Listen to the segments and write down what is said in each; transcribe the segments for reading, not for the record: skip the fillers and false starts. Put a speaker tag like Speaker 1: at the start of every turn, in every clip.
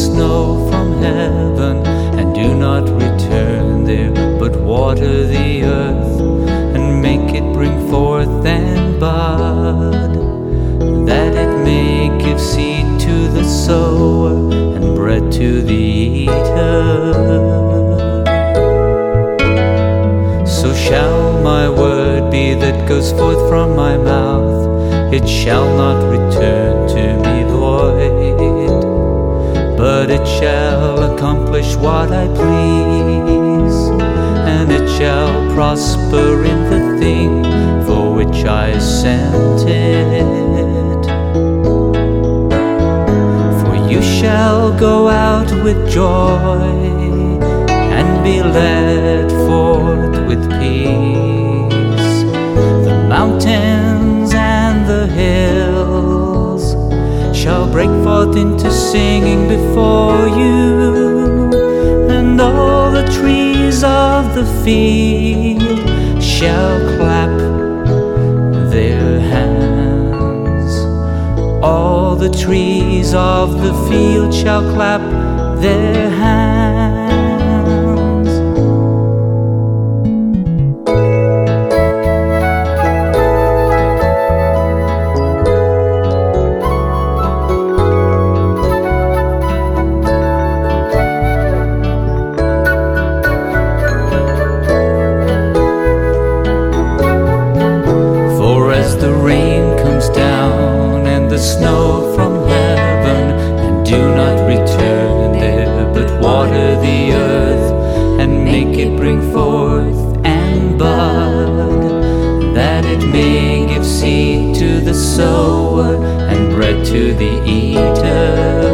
Speaker 1: snow from heaven, and do not return there, but water the earth and make it bring forth and bud, that it may give seed to the sower and bread to the eater. So shall my word be that goes forth from my mouth, it shall not return to me void, but it shall accomplish what I please, and it shall prosper in the thing for which I sent it. For you shall go out with joy and be led forth with peace. The mountains and the hills shall break forth into singing before you, and all the trees of the field shall clap their hands. All the trees of the field shall clap their hands. The rain comes down and the snow from heaven, and do not return there, but water the earth and make it bring forth and bud, that it may give seed to the sower and bread to the eater.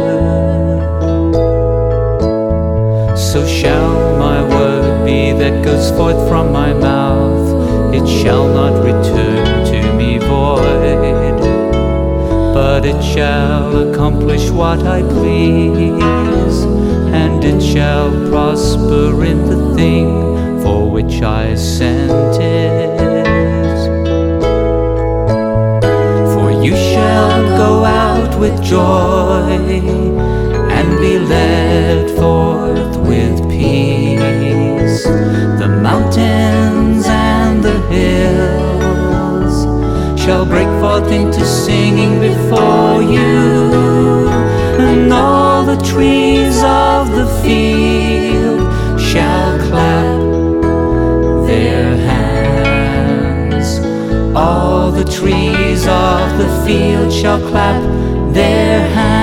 Speaker 1: So shall my word be that goes forth from my mouth, it shall not return to me void, but it shall accomplish what I please, and it shall prosper in the thing for which I sent it. For you shall go out with joy and be led forth with peace. The mountains and the hills shall break forth into singing before you, and all the trees of the field shall clap their hands. All the trees of the field shall clap their hands.